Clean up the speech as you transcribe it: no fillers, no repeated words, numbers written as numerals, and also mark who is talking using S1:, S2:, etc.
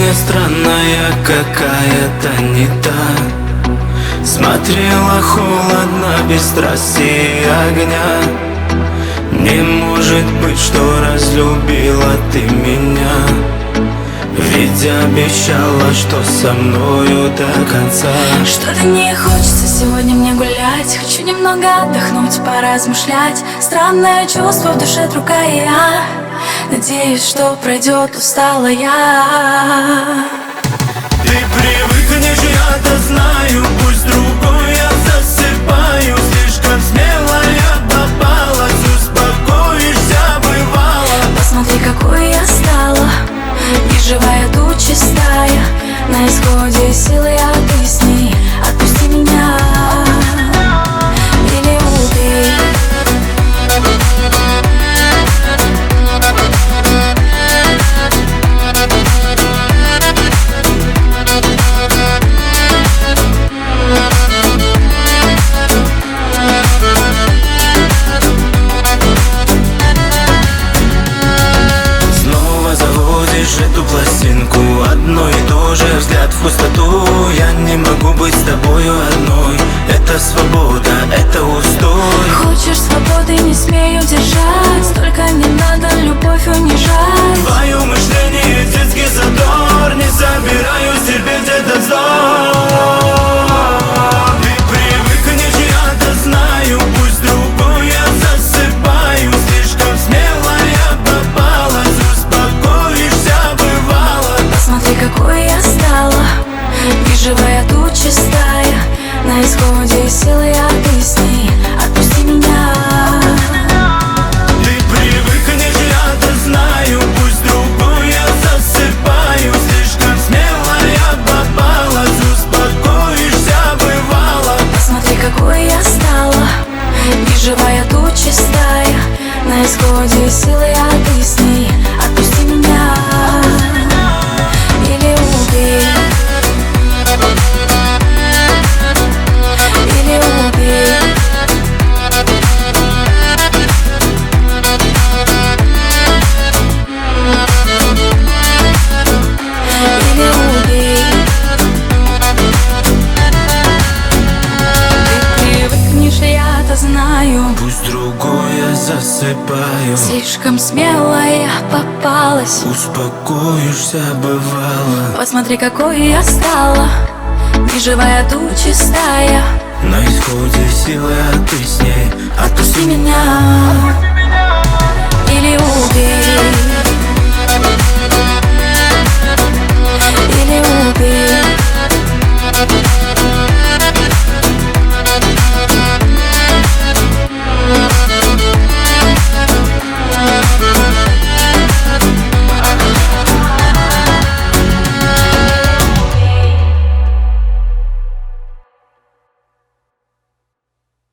S1: сегодня странная какая-то не та. Смотрела холодно, без страсти и огня. Не может быть, что разлюбила ты меня, ведь обещала, что со мною до конца.
S2: Что-то не хочется сегодня мне гулять. Хочу немного отдохнуть, поразмышлять. Странное чувство в душе, другая я. Надеюсь, что пройдет, устала я.
S1: Ты привыкнешь, я-то знаю, пусть другой я засыпаю. Слишком смело я попалась, успокоишься, бывало.
S2: Посмотри, какой я стала, и живая тут чистая. На исходе силы, а ты с ней. Отпусти меня или убей.
S1: Эту пластинку, одно и то же, взгляд в пустоту. Я не могу быть с тобою одной. Это свобода, это устой.
S2: Хочешь свободы, не смею держать. Только не надо любовь унижать.
S1: Твое мышление, детский задор. Не собираю себе где-то вздор. Ты привыкнешь, я-то знаю, пусть другой я засыпаю. Слишком смело я попалась, успокоишься, бывало.
S2: Посмотри, какой я стала, и живая тут чистая. На исходе силы, а ты с ней. Отпусти меня.
S1: Ты привыкнешь, я-то знаю, пусть другой я засыпаю. Слишком смело я попалась, успокоишься, бывало.
S2: Посмотри, какой я стала, и живая тут чистая. На исходе силы, а ты с ней. Отпусти меня или убей. Или убей. Или убей. Ты привыкнешь, я-то знаю.
S1: Пусть другой я засыпаю.
S2: Слишком смело я попалась.
S1: Успокоишься, бывало.
S2: Посмотри, какой я стала, и живая тут чистая.
S1: На исходе силы, а ты с ней.
S2: Отпусти меня или убей.